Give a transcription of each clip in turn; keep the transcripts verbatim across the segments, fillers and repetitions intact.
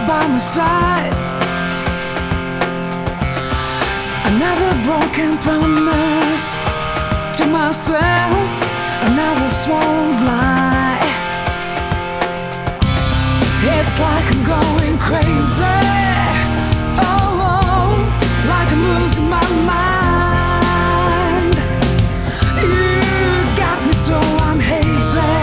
by my side. Another broken promise to myself, another swallowed lie. It's like I'm going crazy, oh, like I'm losing my mind. You got me so I'm hazy,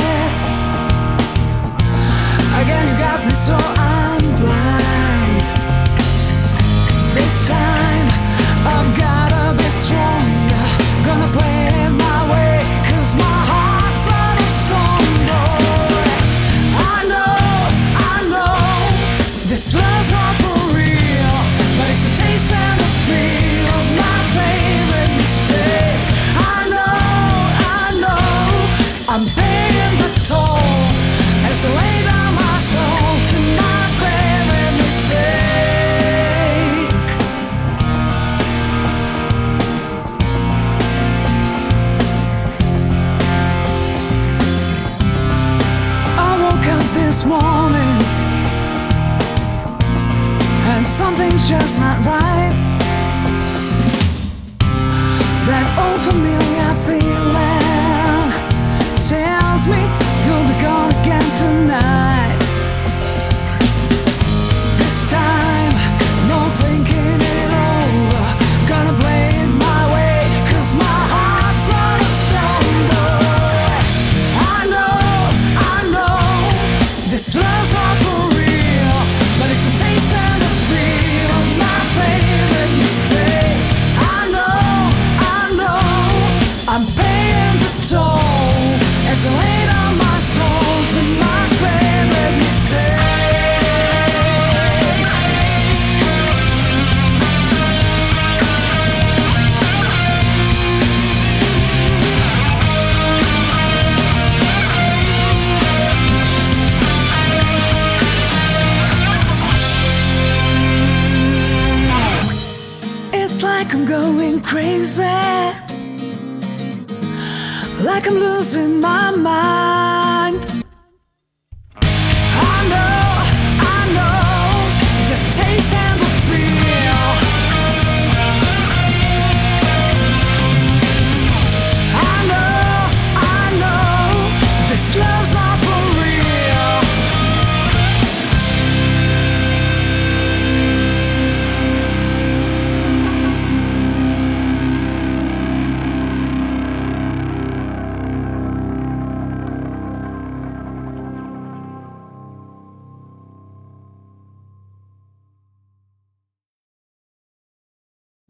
again you got me so I'm blind. This time I've gotta be stronger, gonna play it my way, 'cause my heart's not as strong, boy. I know, I know, this love's not for real, but it's the taste and the feel of my favorite mistake. I know, I know, I'm paying the toll as I lay down my soul to my favorite mistake. This morning, and something's just not right. That old familiar feeling tells me you'll be gone again tonight. This time, no thinking it over, gonna play it my way, 'cause my heart's not a stone, boy. I know, I know, this love's not for real, but it's the taste and the feel of my favorite mistake. I know, I know, I'm paying the toll as I lay down my soul to my favorite mistake. Like I'm going crazy, like I'm losing my mind.